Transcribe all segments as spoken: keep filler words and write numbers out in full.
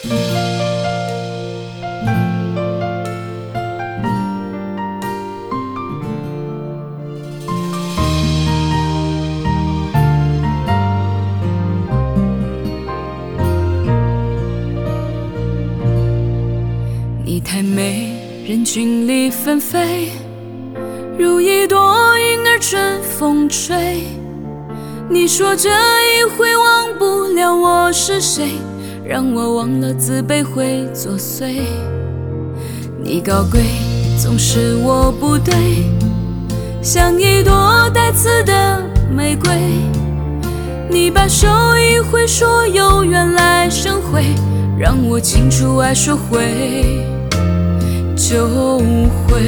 你太美，人群里纷飞，如一朵云儿春风吹。你说这一回忘不了我是谁，让我忘了自卑会作祟。你高贵，总是我不对，像一朵带刺的玫瑰。你把手一挥，说有缘来生会，让我清楚爱说会就会。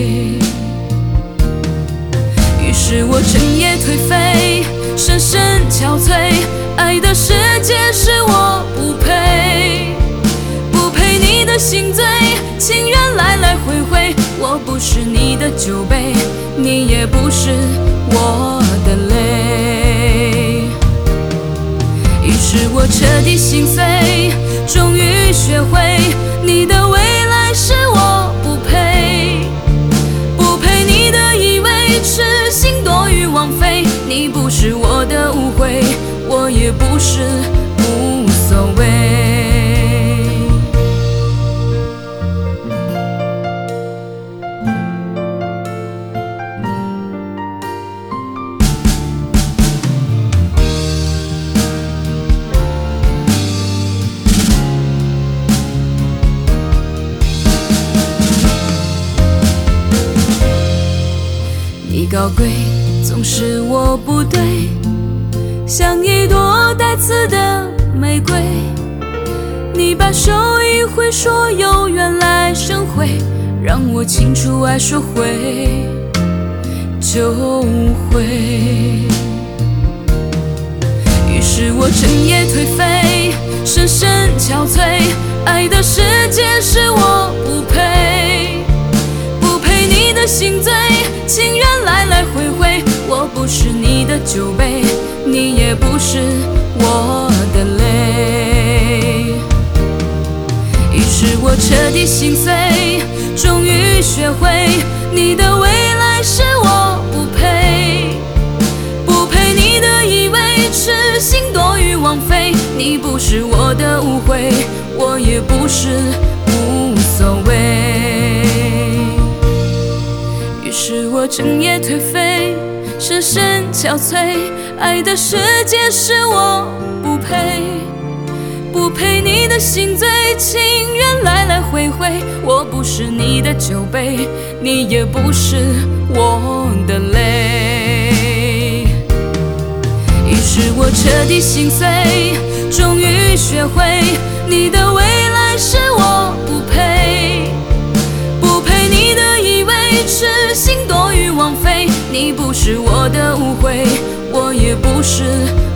于是我整夜颓废，深深憔悴，爱的世界是我不配，不配你的心醉，情缘来来回回。我不是你的酒杯，你也不是我的泪。于是我彻底心碎，终于学会你的未来是我不配，不配你的以为，痴心多于枉费。你不是我的误会，我也不是无所谓。你高贵，总是我不对，像一朵带刺的玫瑰。你把手一挥，说有缘来生会，让我清楚爱说会就会。于是我整夜颓废，深深憔悴，爱的世界是我不配，不配你的心醉，情缘来来回回。我不是你的酒杯，你也不是我的泪。于是我彻底心碎，终于学会你的未来是我不配，不配你的以为，痴心多于枉费。你不是我的误会，我也不是无所谓。于是我整夜颓废，深深憔悴，爱的世界是我不配，不配你的心醉，情缘来来回回。我不是你的酒杯，你也不是我的泪。于是我彻底心碎，终于学会你的未来是我不配，不配你的以为，痴心多于枉费。你不是我的误会，我也不是